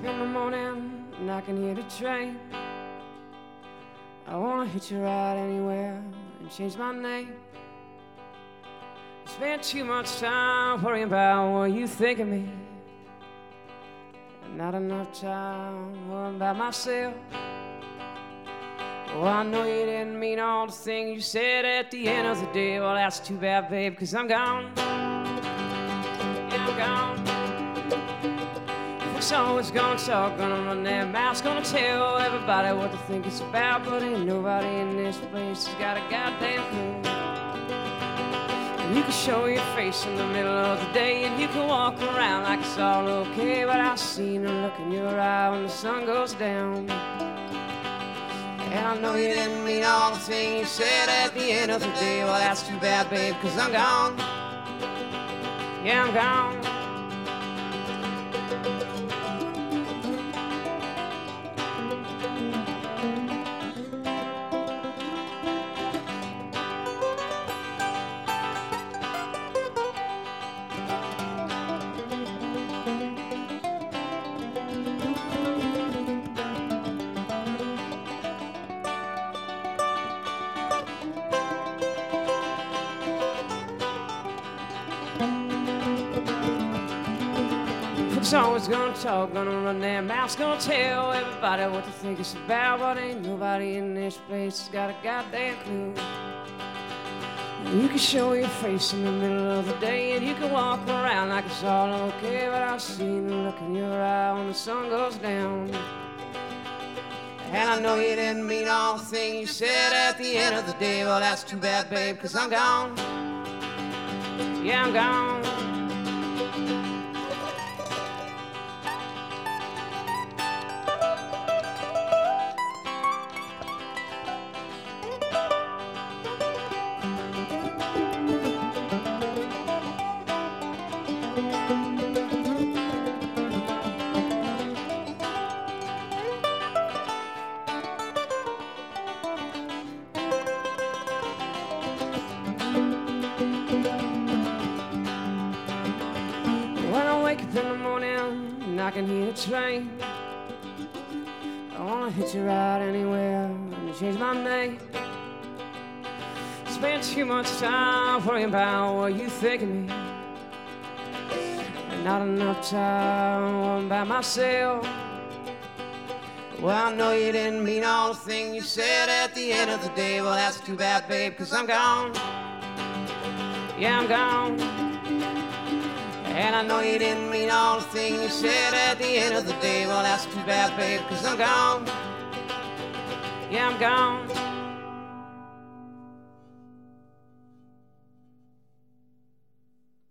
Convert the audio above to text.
in the morning and I can hear the train. I wanna hitch a ride anywhere and change my name. I spent too much time worrying about what you think of me, and not enough time worrying about myself. Well, I know you didn't mean all the things you said at the end of the day. Well, that's too bad, babe, 'cause I'm gone. Yeah, I'm gone. Folks always gonna talk, gonna run their mouths, gonna tell everybody what they think it's about, but ain't nobody in this place has got a goddamn clue. You can show your face in the middle of the day, and you can walk around like it's all okay, but I've seen a look in your eye when the sun goes down. And I know you didn't mean all the things you said at the end of the day. Well, that's too bad, babe, 'cause I'm gone. Yeah, I'm gone. Folks always gonna talk, gonna run their mouths, gonna tell everybody what they think it's about, but ain't nobody in this place has got a goddamn clue. You can show your face in the middle of the day, and you can walk around like it's all okay, but I've seen the look in your eye when the sun goes down. And I know you didn't mean all the things you said at the end of the day. Well, that's too bad, babe, 'cause I'm gone. Yeah, I'm gone. When I wake up in the morning and I can hear the train, I wanna hitch a ride anywhere and change my name. Spend too much time worrying about what you think of me, and not enough time worrying about myself. Well, I know you didn't mean all the things you said at the end of the day. Well, that's too bad, babe, 'cause I'm gone. Yeah, I'm gone. And I know you didn't mean all the things you said at the end of the day. Well, that's too bad, babe, 'cause I'm gone. Yeah, I'm gone.